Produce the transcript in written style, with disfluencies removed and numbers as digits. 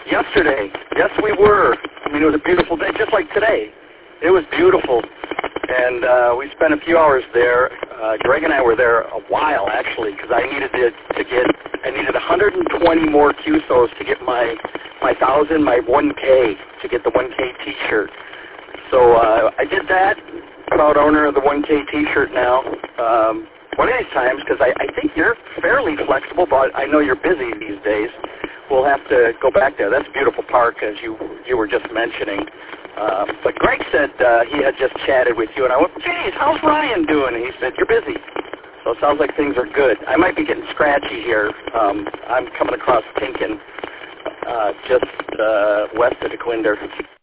Yesterday. Yes, we were. I mean, it was a beautiful day, just like today. It was beautiful. And we spent a few hours there. Greg and I were there a while, actually, because I needed I needed 120 more QSOs to get my 1,000, my 1K, to get the 1K T-shirt. So I did that. Proud owner of the 1K T-shirt now. One of these times, because I think you're fairly flexible, but I know you're busy these days. We'll have to go back there. That's a beautiful park, as you were just mentioning. But Greg said he had just chatted with you, and I went, geez, how's Ryan doing? And he said, you're busy. So it sounds like things are good. I might be getting scratchy here. I'm coming across Tinkin, just west of DeQuinder.